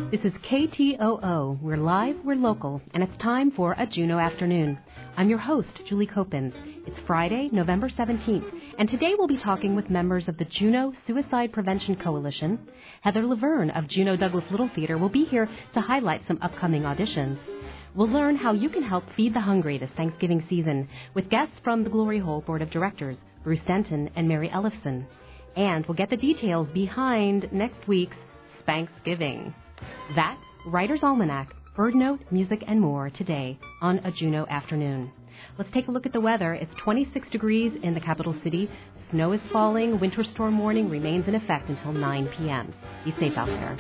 This is KTOO. We're live, we're local, and it's time for a Juneau Afternoon. I'm your host, Julie Copens. It's Friday, November 17th, and today we'll be talking with members of the Juneau Suicide Prevention Coalition. Heather Laverne of Juneau Douglas Little Theater will be here to highlight some upcoming auditions. We'll learn how you can help feed the hungry this Thanksgiving season with guests from the Glory Hole Board of Directors, Bruce Denton and Mary Ellefson. And we'll get the details behind next week's Spanksgiving. That, Writer's Almanac, Bird Note, music, and more today on a Juneau Afternoon. Let's take a look at the weather. It's 26 degrees in the capital city. Snow is falling. Winter storm warning remains in effect until 9 p.m. Be safe out there.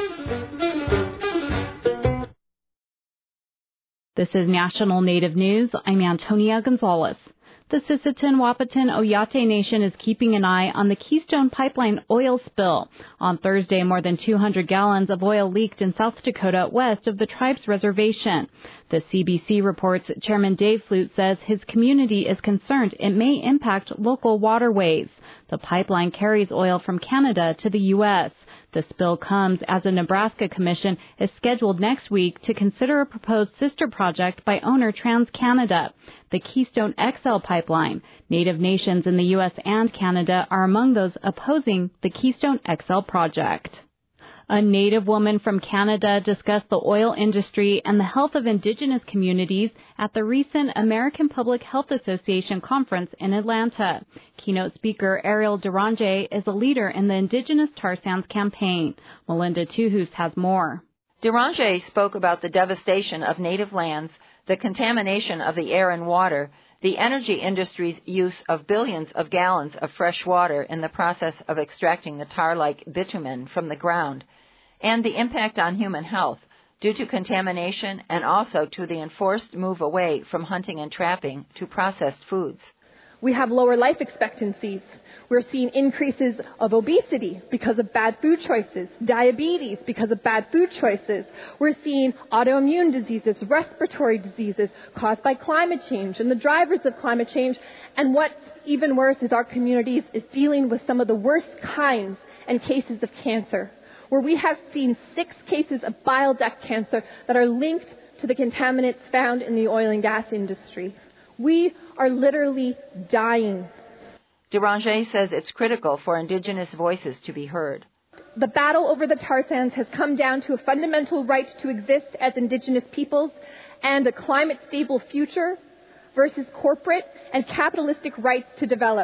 This is National Native News. I'm Antonia Gonzalez. The Sisseton-Wahpeton Oyate Nation is keeping an eye on the Keystone Pipeline oil spill. On Thursday, more than 200 gallons of oil leaked in South Dakota west of the tribe's reservation. The CBC reports Chairman Dave Flute says his community is concerned it may impact local waterways. The pipeline carries oil from Canada to the U.S. The spill comes as a Nebraska commission is scheduled next week to consider a proposed sister project by owner TransCanada, the Keystone XL pipeline. Native nations in the U.S. and Canada are among those opposing the Keystone XL project. A Native woman from Canada discussed the oil industry and the health of Indigenous communities at the recent American Public Health Association conference in Atlanta. Keynote speaker Ariel Deranger is a leader in the Indigenous Tar Sands campaign. Melinda Tuhus has more. Deranger spoke about the devastation of native lands, the contamination of the air and water, the energy industry's use of billions of gallons of fresh water in the process of extracting the tar-like bitumen from the ground, and the impact on human health due to contamination and also to the enforced move away from hunting and trapping to processed foods. We have lower life expectancies. We're seeing increases of obesity because of bad food choices, diabetes because of bad food choices. We're seeing autoimmune diseases, respiratory diseases caused by climate change and the drivers of climate change. And what's even worse is our communities is dealing with some of the worst kinds and cases of cancer, where we have seen 6 cases of bile duct cancer that are linked to the contaminants found in the oil and gas industry. We are literally dying. Deranger says it's critical for Indigenous voices to be heard. The battle over the tar sands has come down to a fundamental right to exist as Indigenous peoples and a climate-stable future versus corporate and capitalistic rights to develop.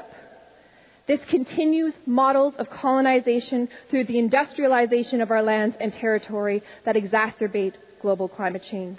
This continues models of colonization through the industrialization of our lands and territory that exacerbate global climate change.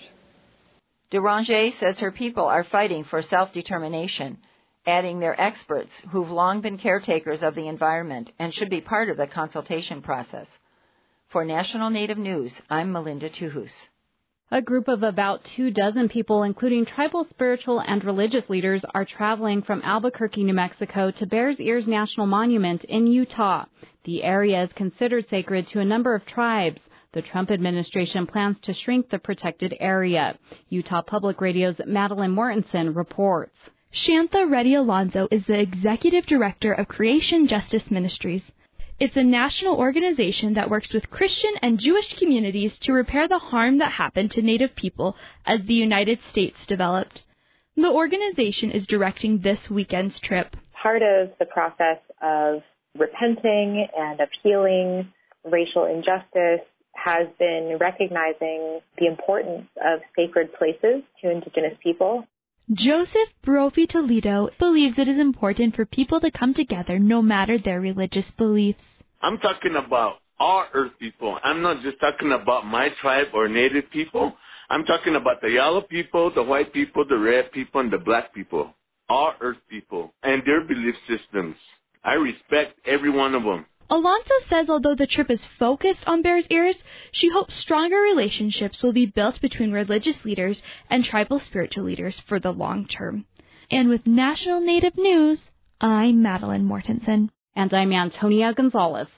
Deranger says her people are fighting for self-determination, adding they're experts who've long been caretakers of the environment and should be part of the consultation process. For National Native News, I'm Melinda Tuhus. A group of about 24 people, including tribal, spiritual, and religious leaders, are traveling from Albuquerque, New Mexico to Bears Ears National Monument in Utah. The area is considered sacred to a number of tribes. The Trump administration plans to shrink the protected area. Utah Public Radio's Madeline Mortensen reports. Shantha Reddy Alonzo is the executive director of Creation Justice Ministries. It's a national organization that works with Christian and Jewish communities to repair the harm that happened to Native people as the United States developed. The organization is directing this weekend's trip. Part of the process of repenting and of healing racial injustice has been recognizing the importance of sacred places to Indigenous people. Joseph Brophy Toledo believes it is important for people to come together no matter their religious beliefs. I'm talking about all Earth people. I'm not just talking about my tribe or Native people. I'm talking about the yellow people, the white people, the red people, and the black people. All Earth people and their belief systems. I respect every one of them. Alonso says although the trip is focused on Bears Ears, she hopes stronger relationships will be built between religious leaders and tribal spiritual leaders for the long term. And with National Native News, I'm Madeline Mortensen. And I'm Antonia Gonzalez.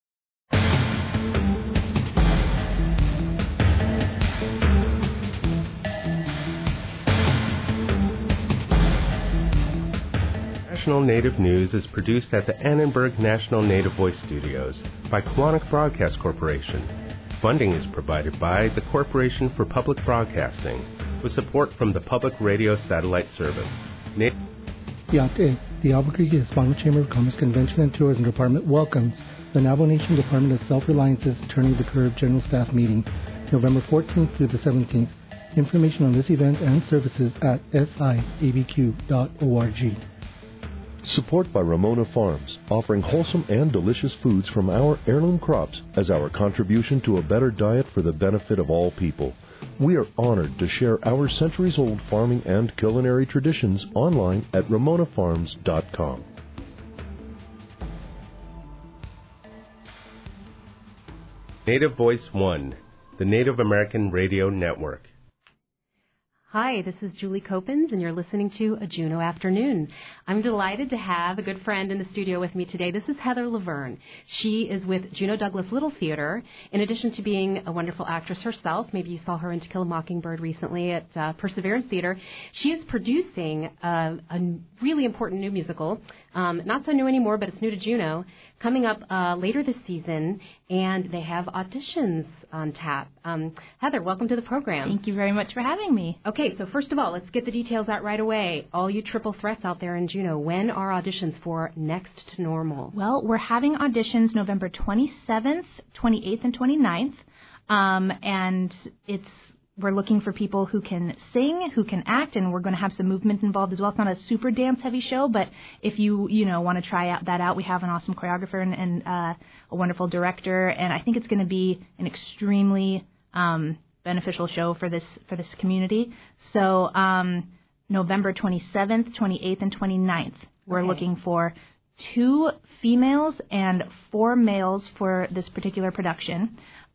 National Native News is produced at the Annenberg National Native Voice Studios by Quantic Broadcast Corporation. Funding is provided by the Corporation for Public Broadcasting, with support from the Public Radio Satellite Service. The Albuquerque Hispanic Chamber of Commerce Convention and Tourism Department welcomes the Navajo Nation Department of Self-Reliance's Turning the Curve General Staff Meeting, November 14th through the 17th. Information on this event and services at siabq.org. Support by Ramona Farms, offering wholesome and delicious foods from our heirloom crops as our contribution to a better diet for the benefit of all people. We are honored to share our centuries-old farming and culinary traditions online at ramonafarms.com. Native Voice One, the Native American Radio Network. Hi, this is Julie Copens, and you're listening to A Juneau Afternoon. I'm delighted to have a good friend in the studio with me today. This is Heather Laverne. She is with Juneau Douglas Little Theater. In addition to being a wonderful actress herself, maybe you saw her in To Kill a Mockingbird recently at Perseverance Theater, she is producing a really important new musical, not so new anymore, but it's new to Juneau, coming up later this season, and they have auditions on tap. Heather, welcome to the program. Thank you very much for having me. Okay, so first of all, let's get the details out right away. All you triple threats out there in Juneau, when are auditions for Next to Normal? Well, we're having auditions November 27th, 28th, and 29th, and we're looking for people who can sing, who can act, and we're going to have some movement involved as well. It's not a super dance-heavy show, but if you want to try that out, we have an awesome choreographer and a wonderful director, and I think it's going to be an extremely beneficial show for this community. So November 27th, 28th, and 29th, we're looking for 2 females and 4 males for this particular production.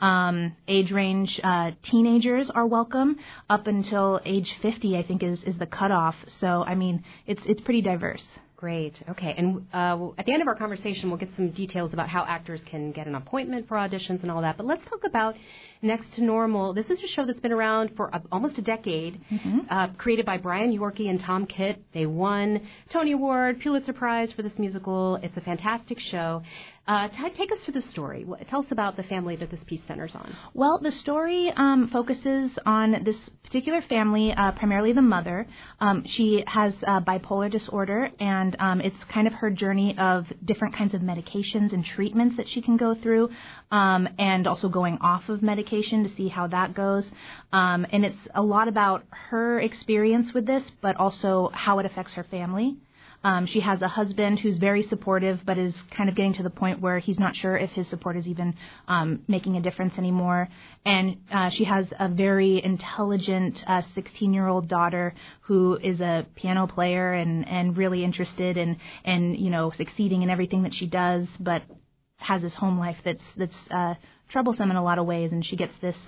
Age range, teenagers are welcome. Up until age 50, I think, is the cutoff. So, I mean, it's pretty diverse. Great. Okay. And at the end of our conversation, we'll get some details about how actors can get an appointment for auditions and all that. But let's talk about Next to Normal. This is a show that's been around for almost a decade, created by Brian Yorkie and Tom Kitt. They won Tony Award, Pulitzer Prize for this musical. It's a fantastic show. Take us through the story. Tell us about the family that this piece centers on. Well, the story focuses on this particular family, primarily the mother. She has bipolar disorder, and it's kind of her journey of different kinds of medications and treatments that she can go through, and also going off of medication to see how that goes. And it's a lot about her experience with this, but also how it affects her family. She has a husband who's very supportive, but is kind of getting to the point where he's not sure if his support is even making a difference anymore. And she has a very intelligent 16-year-old daughter who is a piano player and really interested in succeeding in everything that she does, but has this home life that's troublesome in a lot of ways. And she gets this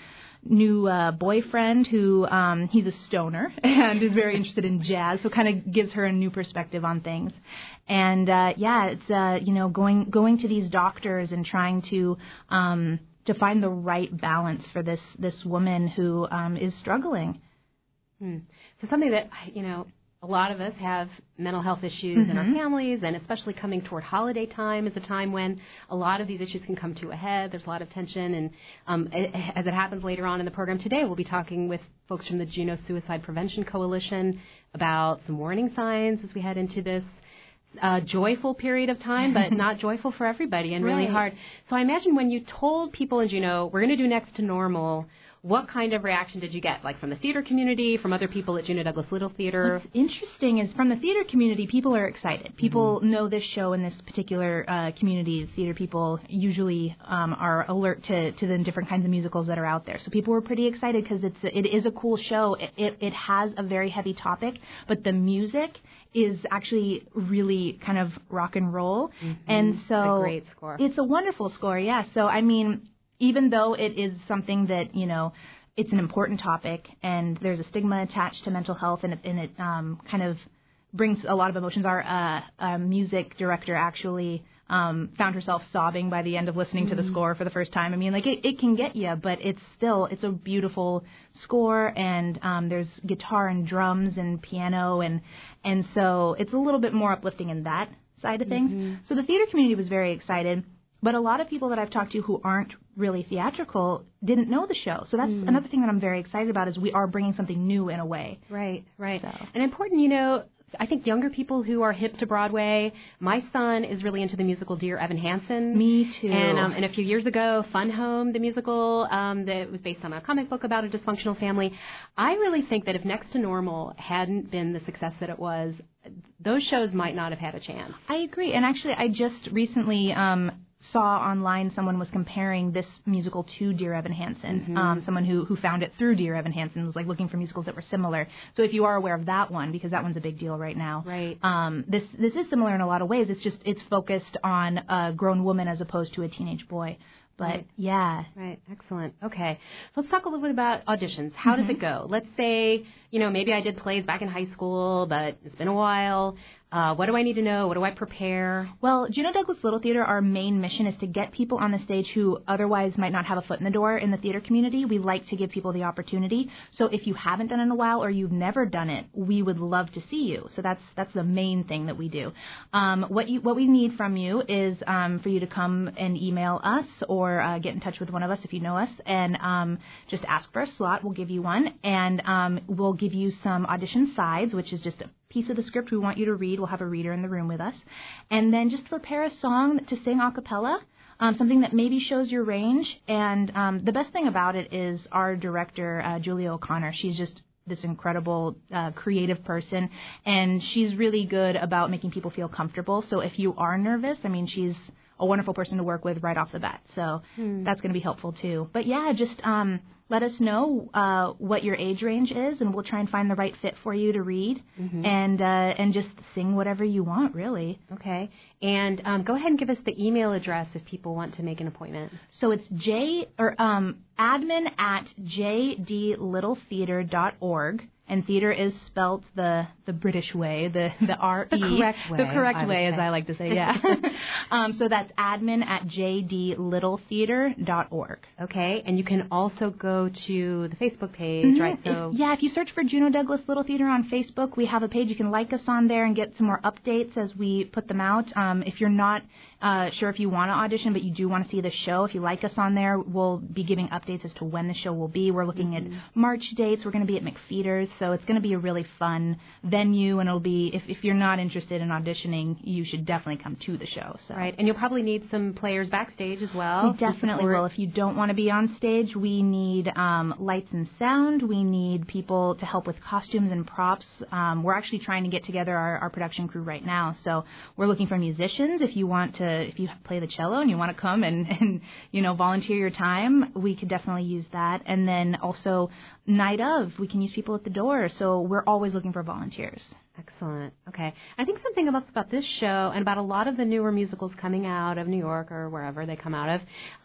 new boyfriend who he's a stoner and is very interested in jazz, so kind of gives her a new perspective on things. And it's going to these doctors and trying to find the right balance for this woman who is struggling. So something that a lot of us have mental health issues in our families, and especially coming toward holiday time is a time when a lot of these issues can come to a head. There's a lot of tension, and as it happens later on in the program today, we'll be talking with folks from the Juneau Suicide Prevention Coalition about some warning signs as we head into this joyful period of time, but not joyful for everybody and really hard. So I imagine when you told people in Juneau, we're going to do Next to Normal, what kind of reaction did you get, like from the theater community, from other people at Juneau Douglas Little Theater? What's interesting is from the theater community, people are excited. People know this show in this particular community. Theater people usually are alert to the different kinds of musicals that are out there. So people were pretty excited because it is a cool show. It has a very heavy topic, but the music is actually really kind of rock and roll. And so a great score. It's a wonderful score, yeah. So, I mean, even though it is something that, it's an important topic and there's a stigma attached to mental health and it kind of brings a lot of emotions. Our music director actually found herself sobbing by the end of listening to the score for the first time. I mean, like, it can get you, but it's a beautiful score, and there's guitar and drums and piano, and so it's a little bit more uplifting in that side of things. So the theater community was very excited. But a lot of people that I've talked to who aren't really theatrical didn't know the show. So that's another thing that I'm very excited about is we are bringing something new in a way. Right. So. And important, I think younger people who are hip to Broadway, my son is really into the musical Dear Evan Hansen. Me too. And a few years ago, Fun Home, the musical that was based on a comic book about a dysfunctional family. I really think that if Next to Normal hadn't been the success that it was, those shows might not have had a chance. I agree. And actually, I just recently saw online someone was comparing this musical to Dear Evan Hansen. Someone who found it through Dear Evan Hansen was like looking for musicals that were similar. So if you are aware of that one, because that one's a big deal right now. Right. This is similar in a lot of ways. It's focused on a grown woman as opposed to a teenage boy. But yeah. Right. Excellent. Okay. Let's talk a little bit about auditions. How does it go? Let's say, maybe I did plays back in high school, but it's been a while. What do I need to know? What do I prepare? Well, Juneau Douglas Little Theater, our main mission is to get people on the stage who otherwise might not have a foot in the door in the theater community. We like to give people the opportunity. So if you haven't done it in a while or you've never done it, we would love to see you. So that's the main thing that we do. What we need from you is for you to come and email us or get in touch with one of us if you know us and just ask for a slot. We'll give you one, and we'll give you some audition sides, which is just a piece of the script we want you to read. We'll have a reader in the room with us. And then just prepare a song to sing a cappella, something that maybe shows your range. And the best thing about it is our director, Julia O'Connor. She's just this incredible creative person, and she's really good about making people feel comfortable. So if you are nervous, she's a wonderful person to work with right off the bat. So that's going to be helpful too. But yeah, just let us know what your age range is, and we'll try and find the right fit for you to read, and just sing whatever you want, really. Okay. And go ahead and give us the email address if people want to make an appointment. So it's admin@jdlittletheater.org. And theater is spelt the British way, the R-E. The correct way. The correct way, as I like to say, yeah. So that's admin@jdlittletheater.org. Okay, and you can also go to the Facebook page, right? So if you search for Juneau Douglas Little Theater on Facebook, we have a page. You can like us on there and get some more updates as we put them out. If you're not sure if you want to audition, but you do want to see the show, if you like us on there, we'll be giving updates as to when the show will be. We're looking at March dates. We're going to be at McFeeters. So it's going to be a really fun venue, and it'll be, if you're not interested in auditioning, you should definitely come to the show. So. Right, and you'll probably need some players backstage as well. We definitely will. If you don't want to be on stage, we need lights and sound. We need people to help with costumes and props. We're actually trying to get together our production crew right now. So we're looking for musicians. If you play the cello and you want to come and volunteer your time, we could definitely use that. And then also night of, we can use people at the door. So we're always looking for volunteers. Excellent. Okay. I think something about this show and about a lot of the newer musicals coming out of New York or wherever they come out of,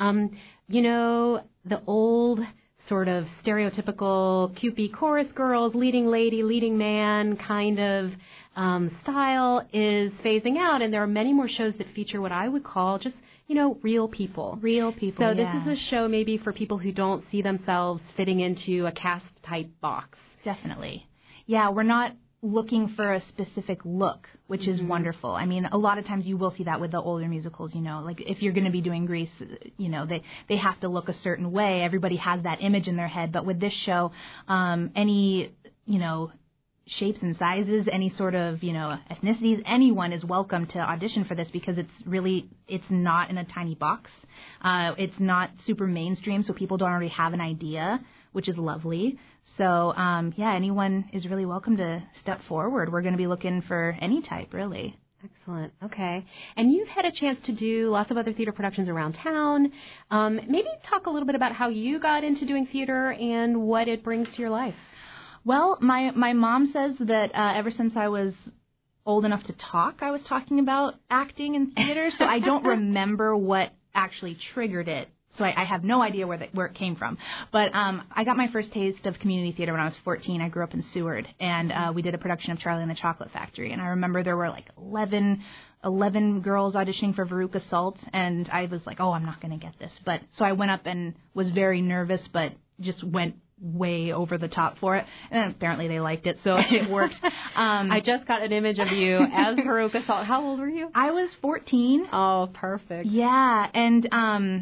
the old sort of stereotypical cupid chorus girls, leading lady, leading man kind of style is phasing out, and there are many more shows that feature what I would call just real people. Real people, So this is a show maybe for people who don't see themselves fitting into a cast-type box. Definitely. Yeah, we're not looking for a specific look, which is wonderful. A lot of times you will see that with the older musicals, like if you're going to be doing Grease, they have to look a certain way. Everybody has that image in their head. But with this show, any, shapes and sizes, any sort of, ethnicities, anyone is welcome to audition for this because it's not in a tiny box. It's not super mainstream, so people don't already have an idea, which is lovely. So, anyone is really welcome to step forward. We're going to be looking for any type, really. Excellent. Okay. And you've had a chance to do lots of other theater productions around town. Maybe talk a little bit about how you got into doing theater and what it brings to your life. Well, my mom says that ever since I was old enough to talk, I was talking about acting in theater, so I don't remember what actually triggered it. So I have no idea where it came from. But I got my first taste of community theater when I was 14. I grew up in Seward, and we did a production of Charlie and the Chocolate Factory. And I remember there were like 11 girls auditioning for Veruca Salt, and I was like, oh, I'm not going to get this. But so I went up and was very nervous, but just went way over the top for it, and apparently they liked it, so it worked. I just got an image of you as Veruca Salt. How old were you? I was 14. Oh, perfect. Yeah, and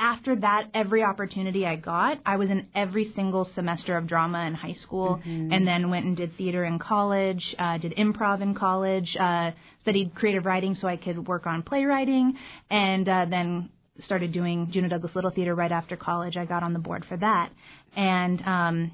after that, every opportunity I got, I was in every single semester of drama in high school, and then went and did theater in college, did improv in college, studied creative writing so I could work on playwriting, and then started doing Juneau Douglas Little Theater right after college. I got on the board for that, and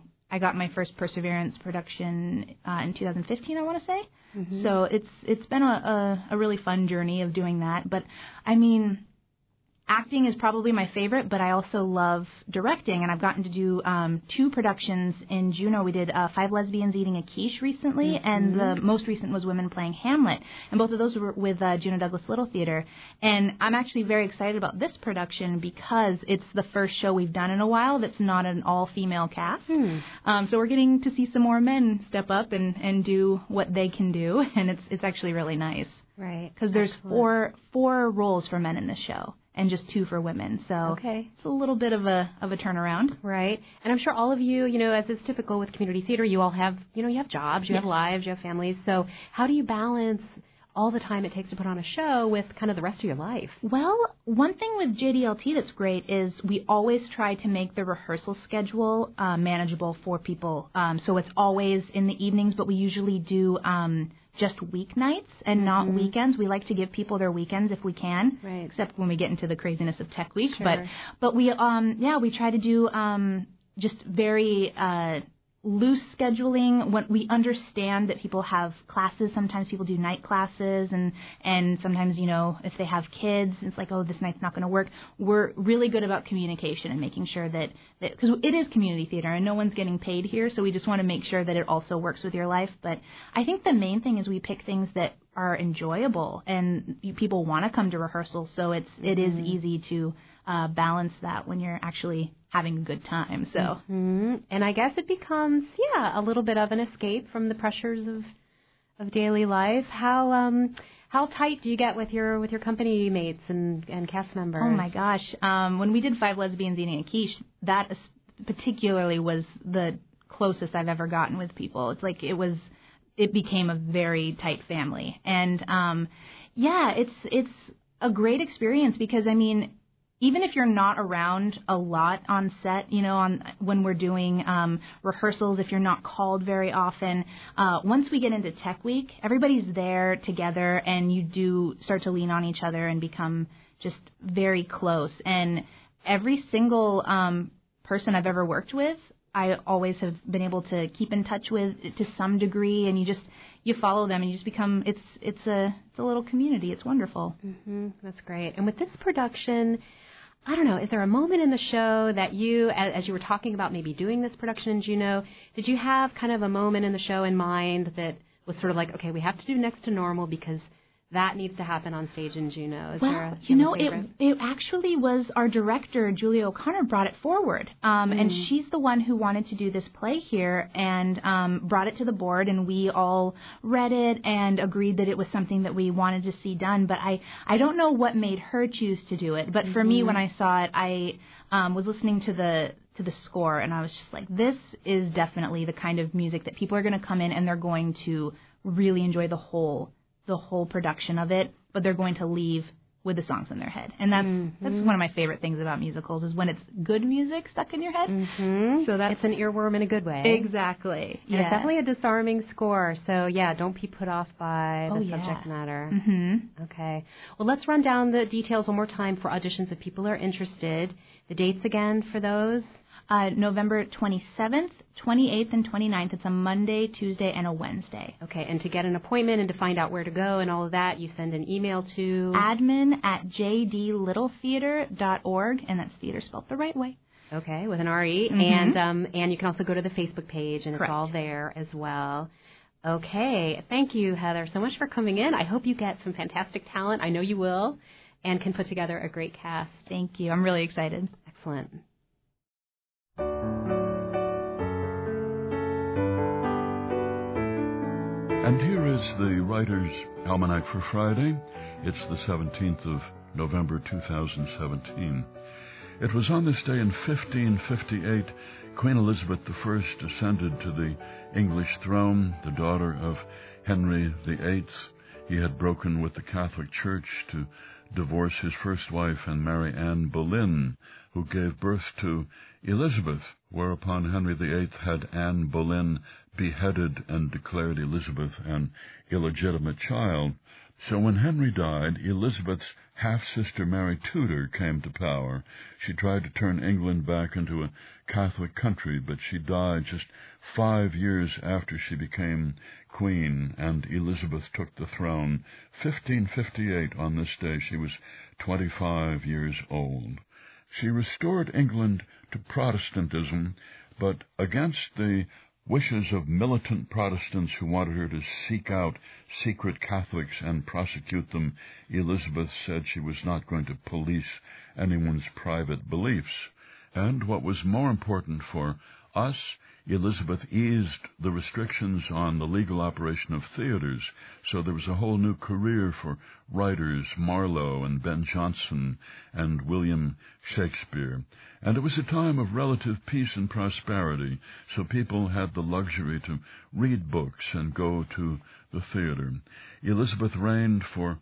I got my first Perseverance production in 2015, I want to say. So it's been a really fun journey of doing that. But I mean, acting is probably my favorite, but I also love directing, and I've gotten to do 2 productions in Juneau. We did 5 Lesbians Eating a Quiche recently, and the most recent was Women Playing Hamlet, and both of those were with Juneau Douglas Little Theater. And I'm actually very excited about this production because it's the first show we've done in a while that's not an all-female cast. So we're getting to see some more men step up and do what they can do, and it's actually really nice. Right. Because there's four roles for men in this show, and just 2 for women. So it's a little bit of a turnaround. Right. And I'm sure all of you, as is typical with community theater, you all have, you have jobs, you have lives, you have families. So how do you balance all the time it takes to put on a show with kind of the rest of your life? Well, one thing with JDLT that's great is we always try to make the rehearsal schedule manageable for people. So it's always in the evenings, but we usually do just weeknights and not weekends. We like to give people their weekends if we can, except when we get into the craziness of Tech Week. But we we try to do just very loose scheduling. When we understand that people have classes, sometimes people do night classes, and sometimes, if they have kids, it's like, oh, this night's not going to work. We're really good about communication and making sure that because it is community theater and no one's getting paid here, so we just want to make sure that it also works with your life. But I think the main thing is we pick things that are enjoyable and people want to come to rehearsal, so it is easy to balance that when you're actually having a good time. So, and I guess it becomes a little bit of an escape from the pressures of daily life. How tight do you get with your company mates and cast members? Oh my gosh, when we did 5 Lesbians Eating a Quiche, that particularly was the closest I've ever gotten with people. It's like it became a very tight family, and it's a great experience because I mean, even if you're not around a lot on set, when we're doing rehearsals, if you're not called very often, once we get into Tech Week, everybody's there together, and you do start to lean on each other and become just very close. And every single person I've ever worked with, I always have been able to keep in touch with to some degree, and you follow them, and you just become it's a little community. It's wonderful. That's great. And with this production, I don't know, is there a moment in the show that you, as you were talking about maybe doing this production in Juneau, did you have kind of a moment in the show in mind that was sort of like, okay, we have to do Next to Normal because that needs to happen on stage in Juneau? Is there it actually was our director, Julia O'Connor, brought it forward. And she's the one who wanted to do this play here and brought it to the board, and we all read it and agreed that it was something that we wanted to see done. But I don't know what made her choose to do it. But for me, when I saw it, I was listening to the score, and I was just like, this is definitely the kind of music that people are going to come in and they're going to really enjoy the whole production of it, but they're going to leave with the songs in their head. And that's one of my favorite things about musicals is when it's good music stuck in your head. So it's an earworm in a good way. Exactly. And it's definitely a disarming score. So don't be put off by the subject matter. Okay. Well, let's run down the details one more time for auditions if people are interested. The dates again for those? November 27th, 28th, and 29th. It's a Monday, Tuesday, and a Wednesday. Okay, and to get an appointment and to find out where to go and all of that, you send an email to admin@jdlittletheater.org, and that's theater spelled the right way. Okay, with an R-E. And you can also go to the Facebook page, and Correct. It's all there as well. Okay, thank you, Heather, so much for coming in. I hope you get some fantastic talent. I know you will, and can put together a great cast. Thank you. I'm really excited. Excellent. And here is the Writer's Almanac for Friday. It's the 17th of November 2017. It was on this day in 1558 Queen Elizabeth I ascended to the English throne, the daughter of Henry VIII. He had broken with the Catholic Church to divorce his first wife and marry Anne Boleyn, who gave birth to Elizabeth, whereupon Henry VIII had Anne Boleyn beheaded and declared Elizabeth an illegitimate child. So when Henry died, Elizabeth's half-sister Mary Tudor came to power. She tried to turn England back into a Catholic country, but she died just 5 years after she became queen, and Elizabeth took the throne. 1558 on this day, she was 25 years old. She restored England to Protestantism, but against the wishes of militant Protestants who wanted her to seek out secret Catholics and prosecute them, Elizabeth said she was not going to police anyone's private beliefs. And what was more important for us, Elizabeth eased the restrictions on the legal operation of theaters, so there was a whole new career for writers, Marlowe and Ben Jonson and William Shakespeare. And it was a time of relative peace and prosperity, so people had the luxury to read books and go to the theater. Elizabeth reigned for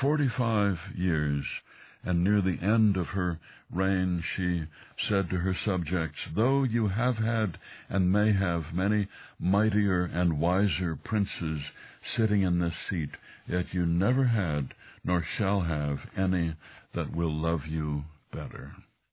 45 years, and near the end of her reign she said to her subjects, "Though you have had and may have many mightier and wiser princes sitting in this seat, yet you never had nor shall have any that will love you better."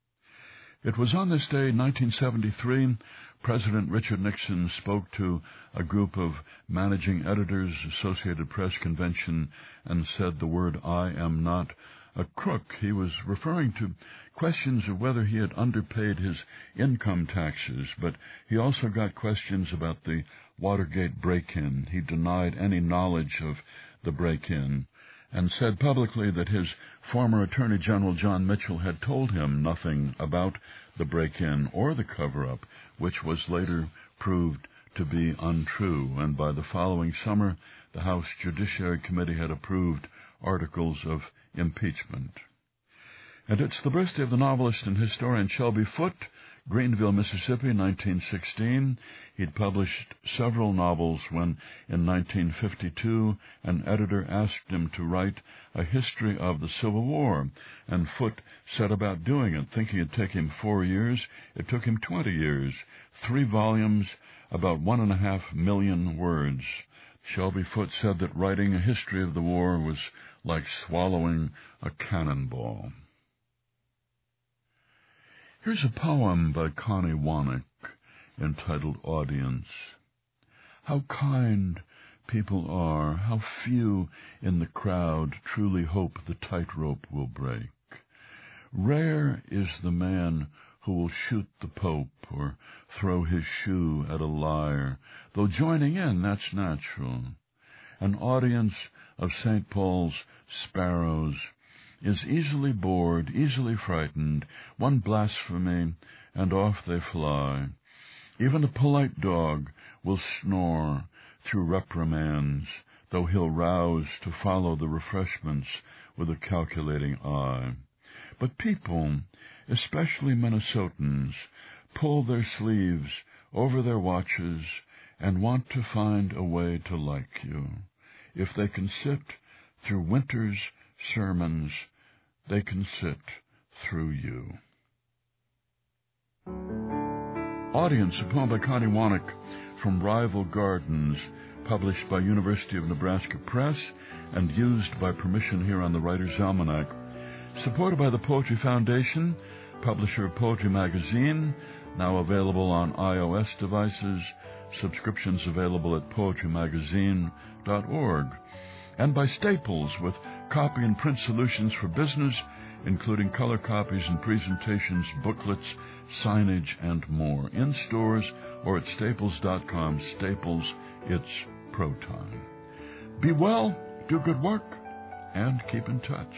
It was on this day, 1973, President Richard Nixon spoke to a group of managing editors, Associated Press Convention, and said the word, "I am not a crook." He was referring to questions of whether he had underpaid his income taxes, but he also got questions about the Watergate break-in. He denied any knowledge of the break-in and said publicly that his former Attorney General John Mitchell had told him nothing about the break-in or the cover-up, which was later proved to be untrue. And by the following summer, the House Judiciary Committee had approved articles of impeachment. And it's the birthday of the novelist and historian Shelby Foote, Greenville, Mississippi, 1916. He'd published several novels when, in 1952, an editor asked him to write a history of the Civil War, and Foote set about doing it, thinking it'd take him 4 years. It took him 20 years, 3 volumes, about 1.5 million words. Shelby Foote said that writing a history of the war was like swallowing a cannonball. Here's a poem by Connie Wannick entitled Audience. How kind people are, how few in the crowd truly hope the tightrope will break. Rare is the man who will shoot the Pope or throw his shoe at a liar, though joining in, that's natural. An audience of St. Paul's sparrows is easily bored, easily frightened, one blasphemy, and off they fly. Even a polite dog will snore through reprimands, though he'll rouse to follow the refreshments with a calculating eye. But people, especially Minnesotans, pull their sleeves over their watches and want to find a way to like you. If they can sit through winter's sermons, they can sit through you. Audience, a poem by Connie Wannick from Rival Gardens, published by University of Nebraska Press and used by permission here on the Writer's Almanac. Supported by the Poetry Foundation, publisher of Poetry Magazine, now available on iOS devices, subscriptions available at poetrymagazine.org. And by Staples, with copy and print solutions for business, including color copies and presentations, booklets, signage, and more. In stores or at staples.com. Staples, it's pro time. Be well, do good work, and keep in touch.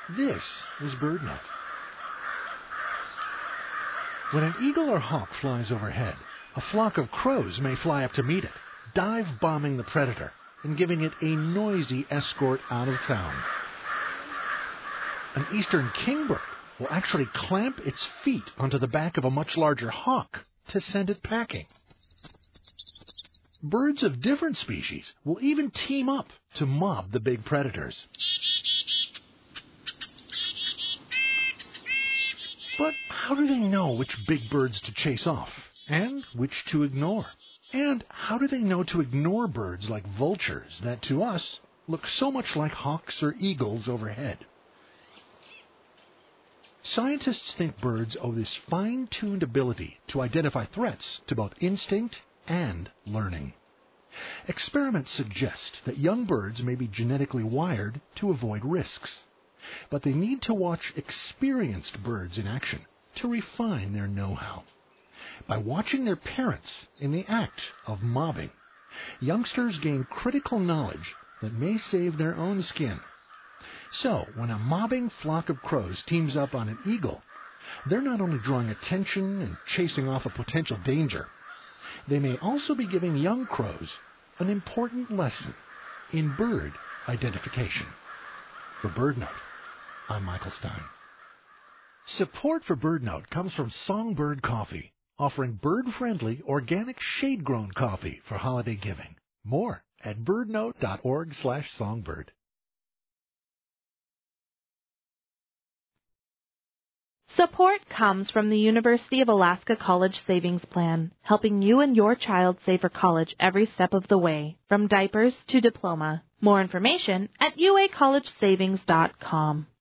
This is BirdNote. When an eagle or hawk flies overhead, a flock of crows may fly up to meet it, dive-bombing the predator and giving it a noisy escort out of town. An eastern kingbird will actually clamp its feet onto the back of a much larger hawk to send it packing. Birds of different species will even team up to mob the big predators. But how do they know which big birds to chase off and which to ignore? And how do they know to ignore birds like vultures that to us look so much like hawks or eagles overhead? Scientists think birds owe this fine-tuned ability to identify threats to both instinct and learning. Experiments suggest that young birds may be genetically wired to avoid risks, but they need to watch experienced birds in action to refine their know-how. By watching their parents in the act of mobbing, youngsters gain critical knowledge that may save their own skin. So, when a mobbing flock of crows teams up on an eagle, they're not only drawing attention and chasing off a potential danger, they may also be giving young crows an important lesson in bird identification. For BirdNote, I'm Michael Stein. Support for BirdNote comes from Songbird Coffee, offering bird-friendly, organic, shade-grown coffee for holiday giving. More at birdnote.org/songbird. Support comes from the University of Alaska College Savings Plan, helping you and your child save for college every step of the way, from diapers to diploma. More information at uacollegesavings.com.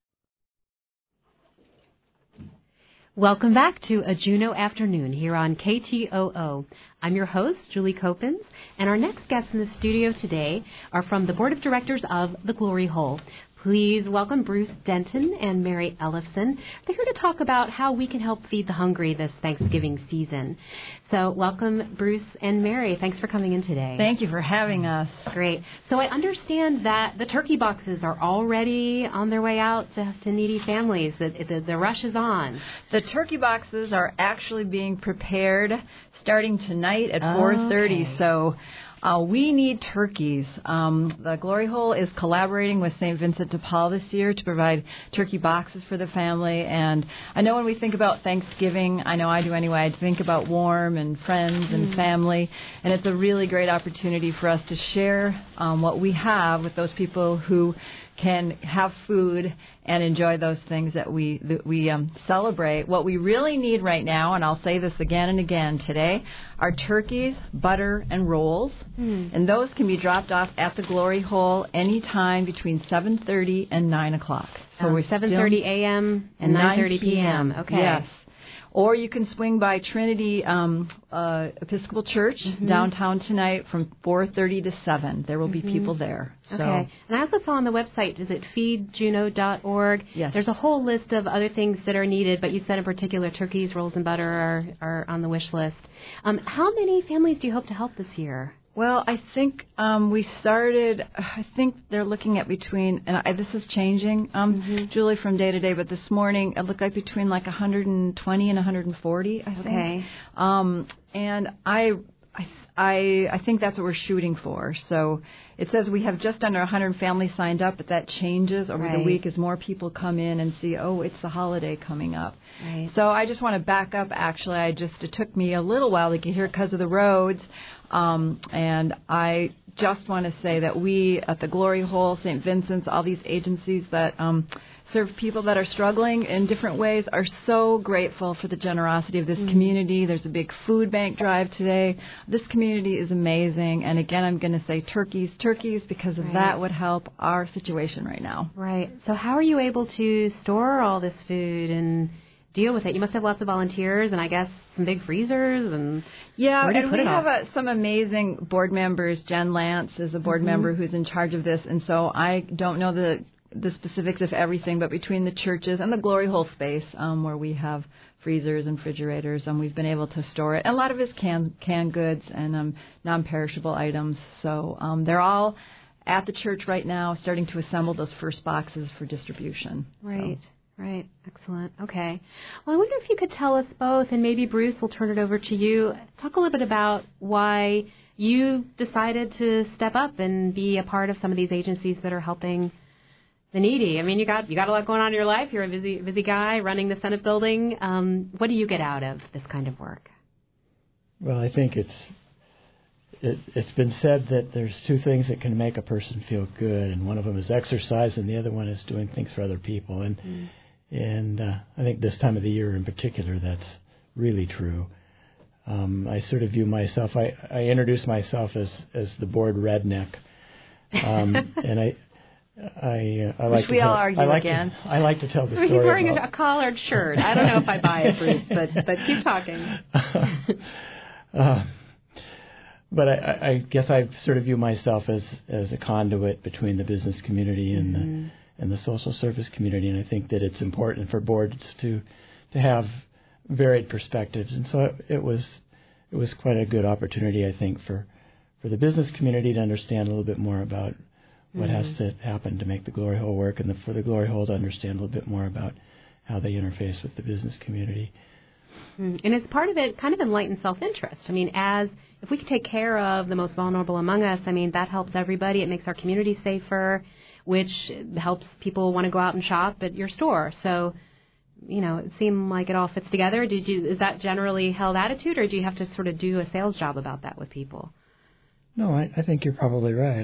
Welcome back to A Juneau Afternoon here on KTOO. I'm your host, Julie Copens, and our next guests in the studio today are from the Board of Directors of the Glory Hole. Please welcome Bruce Denton and Mary Ellefson. They're here to talk about how we can help feed the hungry this Thanksgiving season. So welcome, Bruce and Mary. Thanks for coming in today. Thank you for having us. Great. So I understand that the turkey boxes are already on their way out to needy families. The rush is on. The turkey boxes are actually being prepared starting tonight at 4:30. Okay. So we need turkeys. The Glory Hole is collaborating with St. Vincent de Paul this year to provide turkey boxes for the family. And I know when we think about Thanksgiving, I know I do anyway, I think about warm and friends and family. And it's a really great opportunity for us to share what we have with those people who can have food and enjoy those things that we celebrate. What we really need right now, and I'll say this again and again today, are turkeys, butter, and rolls. And those can be dropped off at the Glory Hole anytime between 7:30 and 9 o'clock. So we're 7:30 a.m. and 9:30 p.m. Okay. Yes. Or you can swing by Trinity Episcopal Church downtown tonight from 4:30 to 7. There will be people there. So. Okay. And I also saw on the website, is it feedjuneau.org? Yes. There's a whole list of other things that are needed, but you said in particular turkeys, rolls, and butter are on the wish list. How many families do you hope to help this year? Well, I think we started, I think they're looking at between, and this is changing, Julie, from day to day, but this morning it looked like between like 120 and 140, I think. Okay. And I think that's what we're shooting for. So it says we have just under 100 families signed up, but that changes over the week as more people come in and see, oh, it's the holiday coming up. Right. So I just want to back up, actually. It took me a little while to get here because of the roads. And I just want to say that we at the Glory Hole, St. Vincent's, all these agencies that serve people that are struggling in different ways are so grateful for the generosity of this community. There's a big food bank drive today. This community is amazing. And again, I'm going to say turkeys, because that would help our situation right now. Right. So how are you able to store all this food and deal with it? You must have lots of volunteers and I guess some big freezers and and we have some amazing board members. Jen Lance is a board member who's in charge of this, and so I don't know the specifics of everything, but between the churches and the Glory Hole space where we have freezers and refrigerators, we've been able to store it. And a lot of it is canned goods and non-perishable items, so they're all at the church right now, starting to assemble those first boxes for distribution. Right. So. Right. Excellent. Okay. Well, I wonder if you could tell us both, and maybe Bruce, we'll turn it over to you. Talk a little bit about why you decided to step up and be a part of some of these agencies that are helping the needy. I mean, you got a lot going on in your life. You're a busy guy running the Senate building. What do you get out of this kind of work? Well, I think it's been said that there's two things that can make a person feel good, and one of them is exercise, and the other one is doing things for other people. And I think this time of the year in particular, that's really true. I sort of view myself, I introduce myself as the board redneck. And I like which we all argue against. I like to tell the story. He's wearing a collared shirt. I don't know if I buy it, Bruce, but keep talking. But I guess I sort of view myself as a conduit between the business community and the social service community, and I think that it's important for boards to have varied perspectives. And so it was quite a good opportunity, I think, for the business community to understand a little bit more about what has to happen to make the Glory Hole work, and for the Glory Hole to understand a little bit more about how they interface with the business community. And as part of it, kind of enlightened self-interest. I mean, if we could take care of the most vulnerable among us, I mean, that helps everybody. It makes our community safer, which helps people want to go out and shop at your store. So, it seemed like it all fits together. Is that generally held attitude, or do you have to sort of do a sales job about that with people? No, I think you're probably right.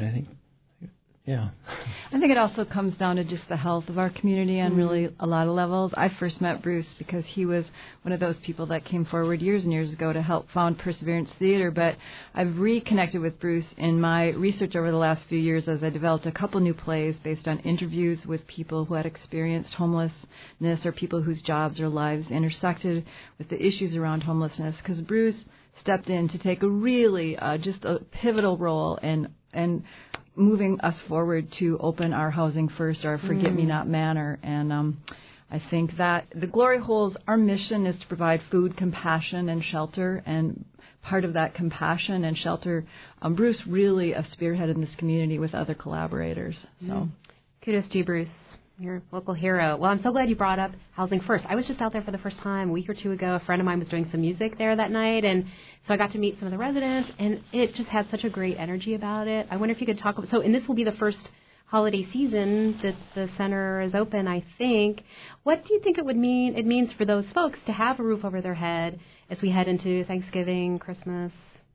Yeah. I think it also comes down to just the health of our community on really a lot of levels. I first met Bruce because he was one of those people that came forward years and years ago to help found Perseverance Theater, but I've reconnected with Bruce in my research over the last few years as I developed a couple new plays based on interviews with people who had experienced homelessness or people whose jobs or lives intersected with the issues around homelessness, because Bruce stepped in to take a really just a pivotal role in moving us forward to open our Housing First, our Forget-Me-Not manor. And I think that the Glory Holes, our mission is to provide food, compassion, and shelter. And part of that compassion and shelter, Bruce really spearheaded in this community with other collaborators. So, kudos to you, Bruce. Your local hero. Well, I'm so glad you brought up Housing First. I was just out there for the first time a week or two ago. A friend of mine was doing some music there that night, and so I got to meet some of the residents, and it just had such a great energy about it. I wonder if you could talk about, and this will be the first holiday season that the center is open, I think. What do you think it means for those folks to have a roof over their head as we head into Thanksgiving, Christmas?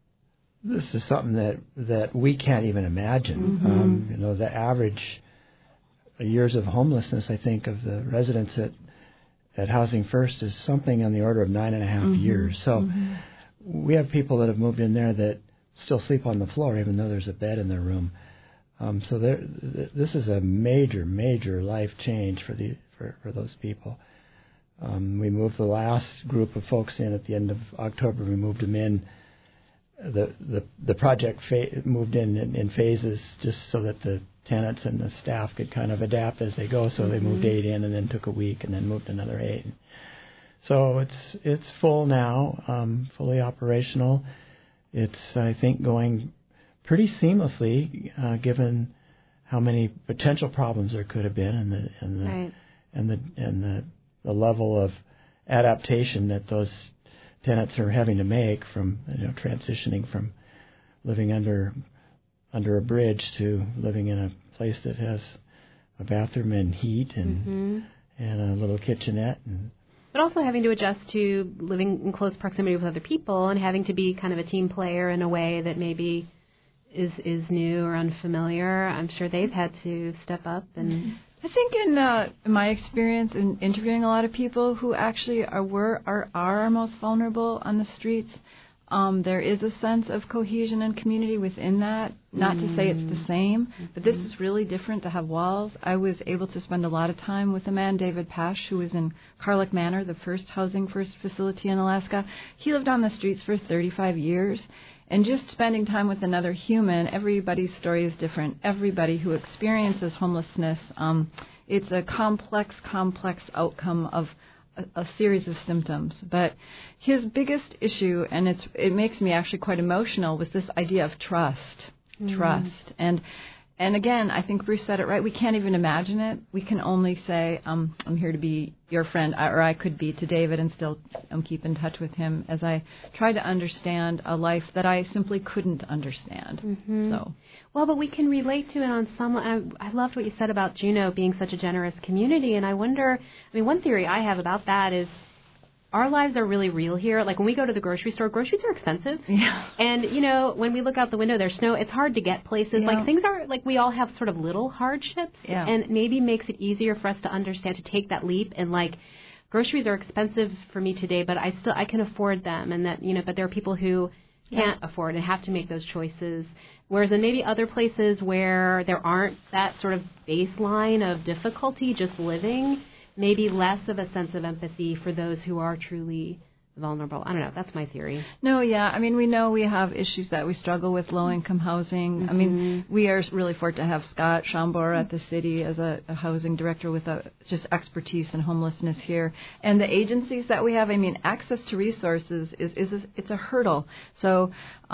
This is something that we can't even imagine. The average years of homelessness, I think, of the residents at Housing First is something on the order of 9.5 years. So we have people that have moved in there that still sleep on the floor, even though there's a bed in their room. So this is a major, major life change for those people. We moved the last group of folks in at the end of October. We moved them in. The project moved in phases, just so that the tenants and the staff could kind of adapt as they go. So they moved 8 in, and then took a week, and then moved another 8. So it's full now, fully operational. It's, I think, going pretty seamlessly, given how many potential problems there could have been, and the level of adaptation that those tenants are having to make from transitioning from living under a bridge to living in a place that has a bathroom and heat and a little kitchenette. But also having to adjust to living in close proximity with other people and having to be kind of a team player in a way that maybe is new or unfamiliar. I'm sure they've had to step up. And I think in my experience in interviewing a lot of people who actually are our most vulnerable on the streets, there is a sense of cohesion and community within that. Not to say it's the same, but this is really different to have walls. I was able to spend a lot of time with a man, David Pash, who was in Carlick Manor, the first Housing First facility in Alaska. He lived on the streets for 35 years. And just spending time with another human, everybody's story is different. Everybody who experiences homelessness, it's a complex outcome of a series of symptoms. But his biggest issue, and it makes me actually quite emotional, was this idea of trust. And And again, I think Bruce said it right. We can't even imagine it. We can only say, I'm here to be your friend, or I could be to David and still keep in touch with him as I try to understand a life that I simply couldn't understand. Mm-hmm. So, well, but we can relate to it on some. I loved what you said about Juneau being such a generous community, and I wonder. I mean, one theory I have about that is our lives are really real here. Like when we go to the grocery store, groceries are expensive. Yeah. And, when we look out the window, there's snow. It's hard to get places. Yeah. Like things are, like we all have sort of little hardships. Yeah. And maybe makes it easier for us to understand, to take that leap. And like groceries are expensive for me today, but I can afford them. And that, but there are people who can't afford and have to make those choices. Whereas in maybe other places where there aren't that sort of baseline of difficulty just living, maybe less of a sense of empathy for those who are truly vulnerable. I don't know. That's my theory. No, yeah. I mean, we know we have issues that we struggle with, low-income housing. Mm-hmm. I mean, we are really fortunate to have Scott Schambor at the city as a housing director with just expertise in homelessness here. And the agencies that we have, I mean, access to resources it's a hurdle. So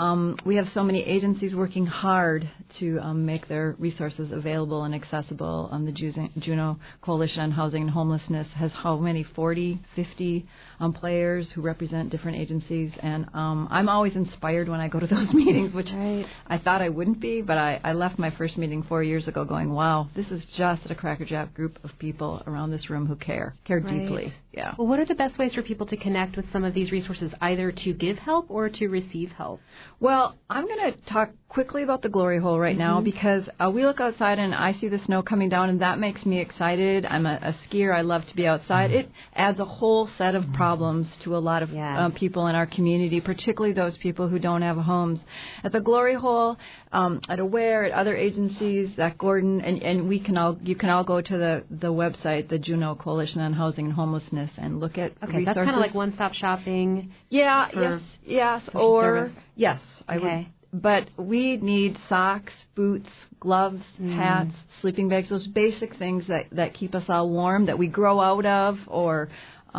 we have so many agencies working hard to make their resources available and accessible. The Juneau Coalition on Housing and Homelessness has how many? 40, 50 players who represent different agencies, and I'm always inspired when I go to those meetings, which I thought I wouldn't be, but I left my first meeting 4 years ago going, wow, this is just a crackerjack group of people around this room who care deeply. Yeah. Well, what are the best ways for people to connect with some of these resources, either to give help or to receive help? Well, I'm going to talk quickly about the Glory Hole right now because we look outside and I see the snow coming down, and that makes me excited. I'm a skier. I love to be outside. It adds a whole set of problems to a lot of people in our community, particularly those people who don't have homes. At the Glory Hole, at Aware, at other agencies, at Gordon, and you can all go to the website, the Juneau Coalition on Housing and Homelessness, and look at resources. That's kind of like one-stop shopping. Yeah, yes, or service. Yes, I would. But we need socks, boots, gloves, hats, sleeping bags, those basic things that keep us all warm, that we grow out of, or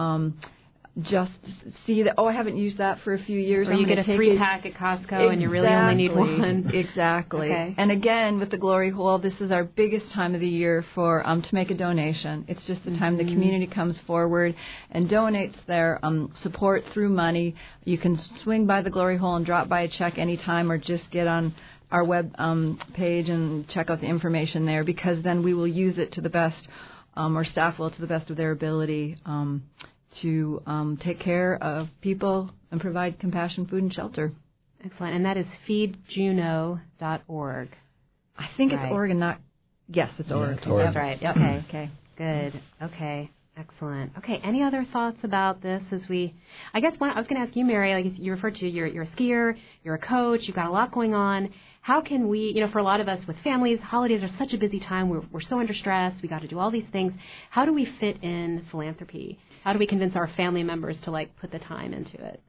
just see that, I haven't used that for a few years. Or you get a free pack at Costco and you really only need one. Exactly. Okay. And again, with the Glory Hole, this is our biggest time of the year for to make a donation. It's just the time the community comes forward and donates their support through money. You can swing by the Glory Hole and drop by a check anytime, or just get on our web page and check out the information there, because then we will use it to the best, or staff will to the best of their ability, to take care of people and provide compassion, food, and shelter. Excellent. And that is feedjuneau.org. I think it's Oregon, not... Yes, it's Oregon. That's right. Yep. Okay. Good. Okay. Excellent. Okay. Any other thoughts about this as we... I guess I was going to ask you, Mary, like you referred to, you're a skier, you're a coach, you've got a lot going on. How can we, for a lot of us with families, holidays are such a busy time. We're so under stress. We got to do all these things. How do we fit in philanthropy? How do we convince our family members to put the time into it?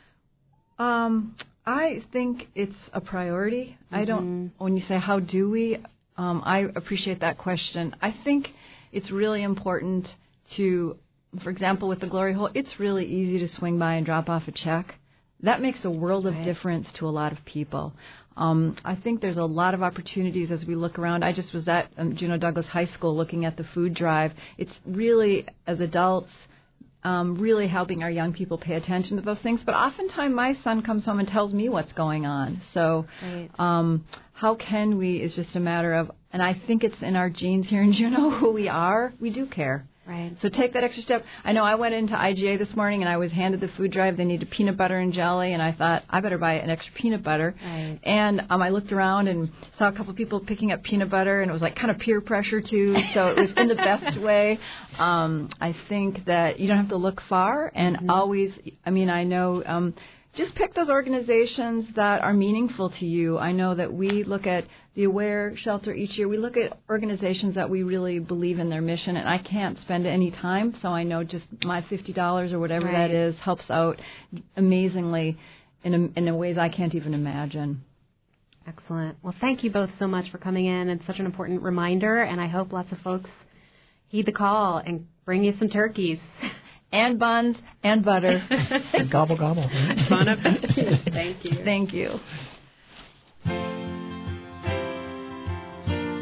I think it's a priority. I don't. When you say how do we, I appreciate that question. I think it's really important to, for example, with the Glory Hole, it's really easy to swing by and drop off a check. That makes a world of difference to a lot of people. I think there's a lot of opportunities as we look around. I just was at Juneau Douglas High School looking at the food drive. It's really, as adults, really helping our young people pay attention to those things. But oftentimes my son comes home and tells me what's going on. So how can we is just a matter of, and I think it's in our genes here in Juneau, who we are. We do care. Right. So take that extra step. I know I went into IGA this morning and I was handed the food drive. They needed peanut butter and jelly, and I thought I better buy an extra peanut butter. Right. And I looked around and saw a couple of people picking up peanut butter, and it was kind of peer pressure too. So it was in the best way. I think that you don't have to look far, and always. I know. Just pick those organizations that are meaningful to you. I know that we look at the Aware Shelter each year. We look at organizations that we really believe in their mission, and I can't spend any time, so I know just my $50 or whatever that is helps out amazingly in ways I can't even imagine. Excellent. Well, thank you both so much for coming in, and such an important reminder, and I hope lots of folks heed the call and bring you some turkeys. And buns and butter. And gobble, gobble. Bon appetit. Thank you. Thank you.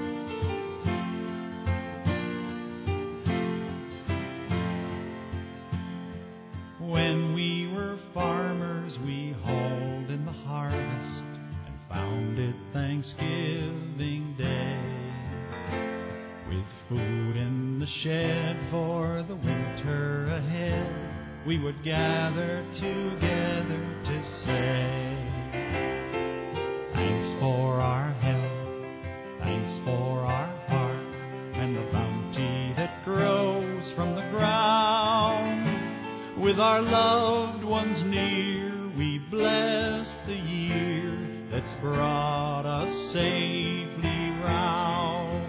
Thanksgiving Day. With food in the shed for the winter ahead, we would gather together to say, thanks for our health, thanks for our heart, and the bounty that grows from the ground. With our loved ones near, we bless the year that's brought us safely round.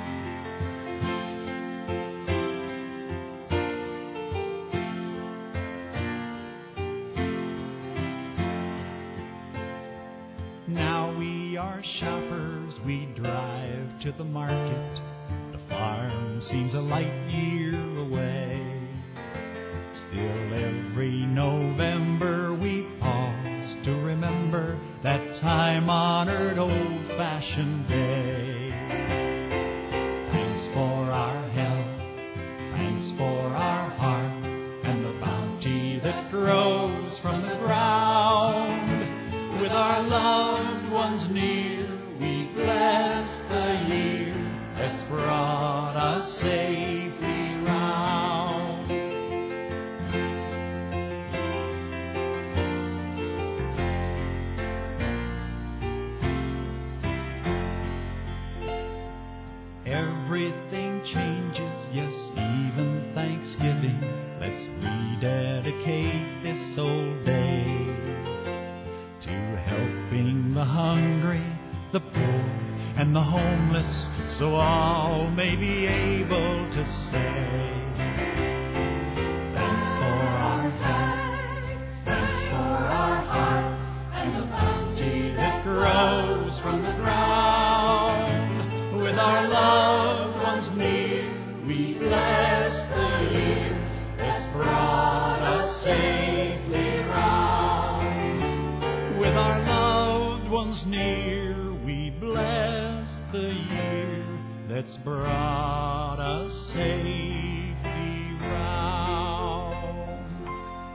Now we are shoppers, we drive to the market. The farm seems a light year away. Still every November we pause to remember that time-honored old-fashioned day. Thanks for our health, thanks for our heart, and the bounty that grows from the ground. With our loved ones near, we bless the year that's brought us safely round. Everything changes, yes, even Thanksgiving. Let's rededicate this old day to helping the hungry, the poor, and the homeless, so all may be able to say, thanks for our health, thanks for our heart, and the bounty that grows from the ground. With our loved ones near, we bless the year that's brought us safely round. With our loved ones near, we bless the year that's brought us safely round.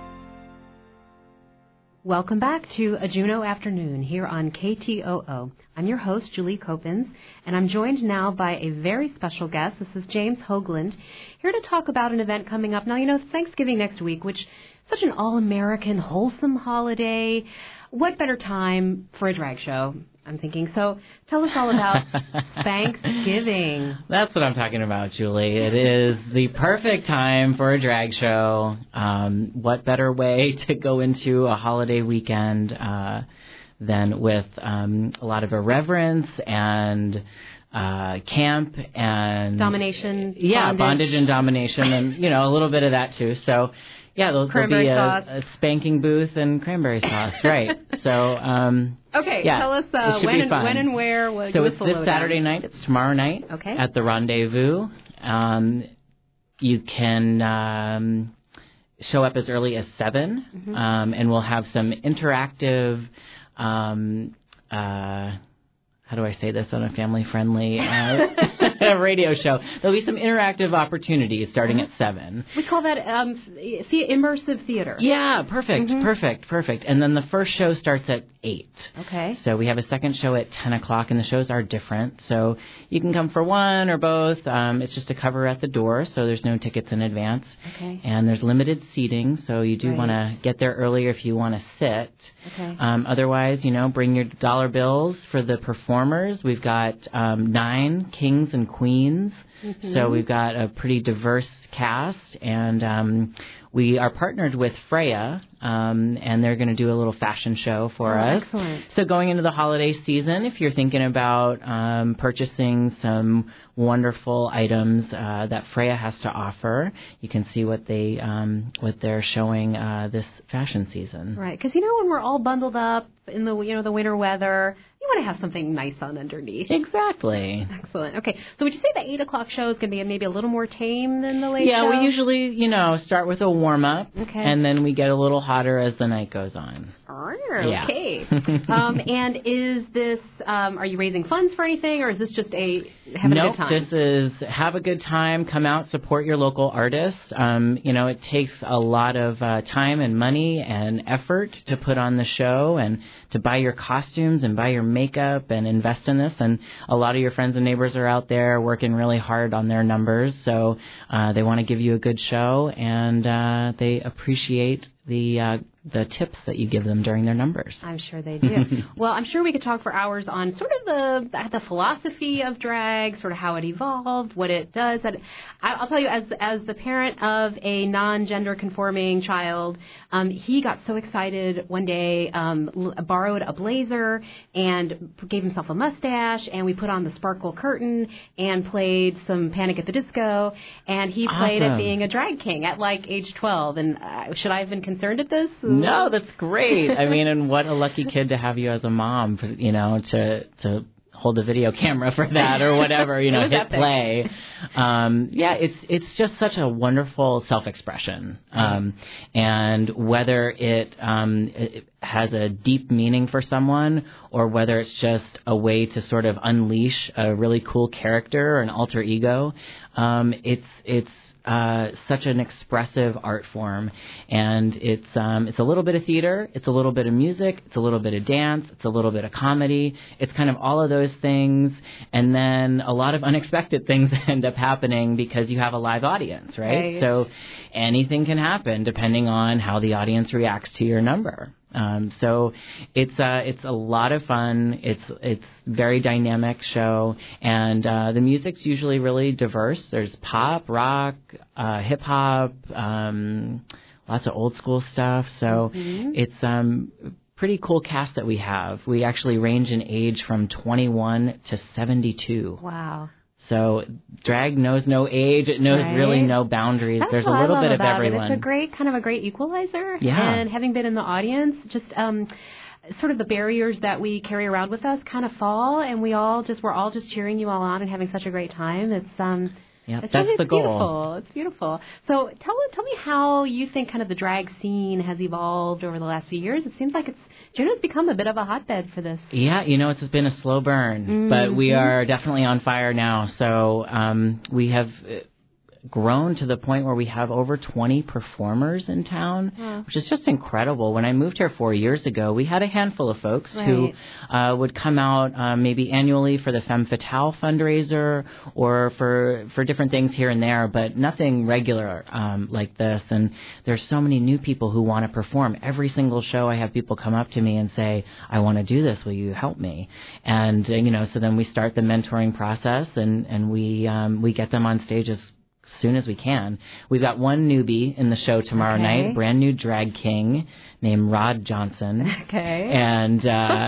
Welcome back to A Juneau Afternoon here on KTOO. I'm your host, Julie Copens, and I'm joined now by a very special guest. This is James Hoagland, here to talk about an event coming up. Now, you know, Thanksgiving next week, which is such an all-American, wholesome holiday. What better time for a drag show, I'm thinking. So tell us all about Thanksgiving. That's what I'm talking about, Julie. It is the perfect time for a drag show. What better way to go into a holiday weekend than with a lot of irreverence and camp and domination. Yeah, bondage and domination, and you know, a little bit of that too. So yeah, there'll be a spanking booth and cranberry sauce, right? So okay, yeah, tell us when and where. So it's this Saturday night. It's tomorrow night. Okay. At the Rendezvous. You can show up as early as 7, and we'll have some interactive. How do I say this on a family-friendly radio show? There'll be some interactive opportunities starting at 7. We call that immersive theater. Yeah, perfect. And then the first show starts at 8. Okay. So we have a second show at 10 o'clock, and the shows are different. So you can come for one or both. It's just a cover at the door, so there's no tickets in advance. Okay. And there's limited seating, so you do want to get there earlier if you want to sit. Okay. Otherwise, you know, bring your dollar bills for the performers. We've got 9 kings and queens, so we've got a pretty diverse cast, and we are partnered with Freya, and they're going to do a little fashion show for us. Excellent. So going into the holiday season, if you're thinking about purchasing some wonderful items that Freya has to offer, you can see what they're showing this fashion season. Right, because you know when we're all bundled up in the the winter weather, you want to have something nice on underneath. Exactly. Excellent. Okay, so would you say the 8 o'clock show is going to be maybe a little more tame than the late show? Yeah, we usually start with a warm up, and then we get a little hotter as the night goes on. Okay. And is this, are you raising funds for anything, or is this just a having a good time? This is have a good time, come out, support your local artists. It takes a lot of time and money and effort to put on the show and to buy your costumes and buy your makeup and invest in this. And a lot of your friends and neighbors are out there working really hard on their numbers. So they want to give you a good show, and they appreciate the tips that you give them during their numbers. I'm sure they do. Well, I'm sure we could talk for hours on sort of the philosophy of drag, sort of how it evolved, what it does. I'll tell you, as the parent of a non-gender conforming child, he got so excited one day, borrowed a blazer and gave himself a mustache, and we put on the sparkle curtain and played some Panic at the Disco, and he played at being a drag king at like age 12. And should I have been concerned at this? No, that's great. I mean, and what a lucky kid to have you as a mom, you know, to hold a video camera for that or whatever, you know, hit epic. Play. It's just such a wonderful self-expression. And whether it has a deep meaning for someone or whether it's just a way to sort of unleash a really cool character or an alter ego, it's such an expressive art form, and it's a little bit of theater, it's a little bit of music, it's a little bit of dance, it's a little bit of comedy, it's kind of all of those things, and then a lot of unexpected things end up happening because you have a live audience, right? So anything can happen depending on how the audience reacts to your number. So it's a lot of fun. It's very dynamic show, and the music's usually really diverse. There's pop, rock, hip hop, lots of old school stuff. So it's pretty cool cast that we have. We actually range in age from 21 to 72. Wow. So drag knows no age. It knows really no boundaries. There's a little bit of everyone. It's a great equalizer. Yeah. And having been in the audience, just sort of the barriers that we carry around with us kind of fall, and we're all just cheering you all on and having such a great time. It's the goal. Beautiful. It's beautiful. So tell me how you think kind of the drag scene has evolved over the last few years. It seems like Juneau's become a bit of a hotbed for this. Yeah, it's been a slow burn, but we are definitely on fire now. So we have grown to the point where we have over 20 performers in town, which is just incredible. When I moved here 4 years ago, we had a handful of folks who would come out maybe annually for the Femme Fatale fundraiser or for different things here and there, but nothing regular like this. And there's so many new people who want to perform. Every single show I have people come up to me and say, I want to do this. Will you help me? And, so then we start the mentoring process and we get them on stage as soon as we can. We've got one newbie in the show tomorrow night, brand new drag king named Rod Johnson. Okay. And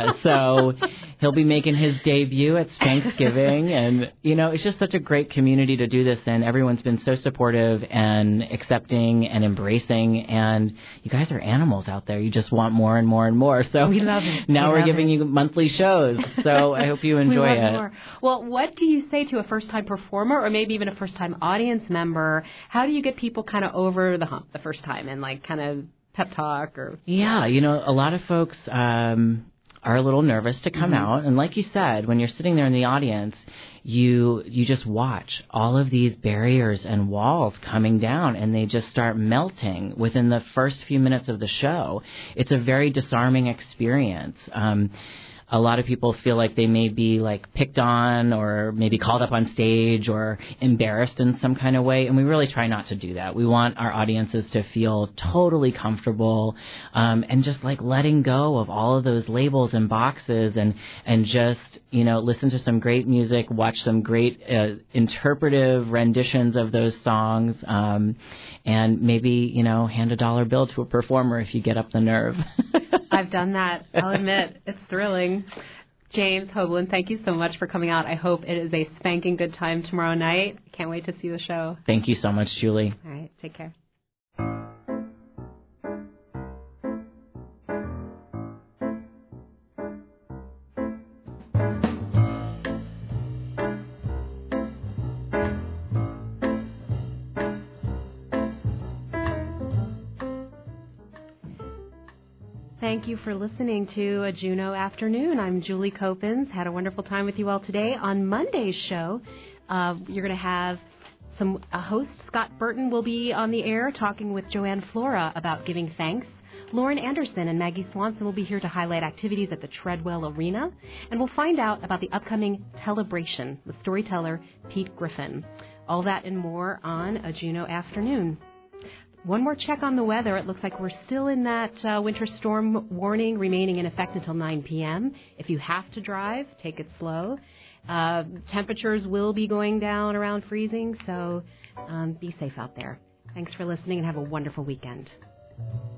so he'll be making his debut at Thanksgiving. And, it's just such a great community to do this in. Everyone's been so supportive and accepting and embracing. And you guys are animals out there. You just want more and more and more. So we love it. Now we're giving you monthly shows. So I hope you enjoy it. More. Well, what do you say to a first-time performer or maybe even a first-time audience member? How do you get people kind of over the hump the first time and like kind of pep talk or? Yeah, a lot of folks are a little nervous to come out, and like you said, when you're sitting there in the audience, you just watch all of these barriers and walls coming down, and they just start melting within the first few minutes of the show. It's a very disarming experience. A lot of people feel like they may be like picked on or maybe called up on stage or embarrassed in some kind of way. And we really try not to do that. We want our audiences to feel totally comfortable and just like letting go of all of those labels and boxes and just, listen to some great music, watch some great interpretive renditions of those songs, and maybe, hand a $1 bill to a performer if you get up the nerve. I've done that. I'll admit. It's thrilling. James Hoagland, thank you so much for coming out. I hope it is a spanking good time tomorrow night. Can't wait to see the show. Thank you so much, Julie. All right. Take care. Thank you for listening to A Juneau Afternoon. I'm Julie Copens. Had a wonderful time with you all today. On Monday's show, you're going to have a host, Scott Burton, will be on the air talking with Joanne Flora about giving thanks. Lauren Anderson and Maggie Swanson will be here to highlight activities at the Treadwell Arena, and we'll find out about the upcoming Telebration with storyteller Pete Griffin. All that and more on a Juneau afternoon. One more check on the weather. It looks like we're still in that winter storm warning remaining in effect until 9 p.m. If you have to drive, take it slow. Temperatures will be going down around freezing, so be safe out there. Thanks for listening and have a wonderful weekend.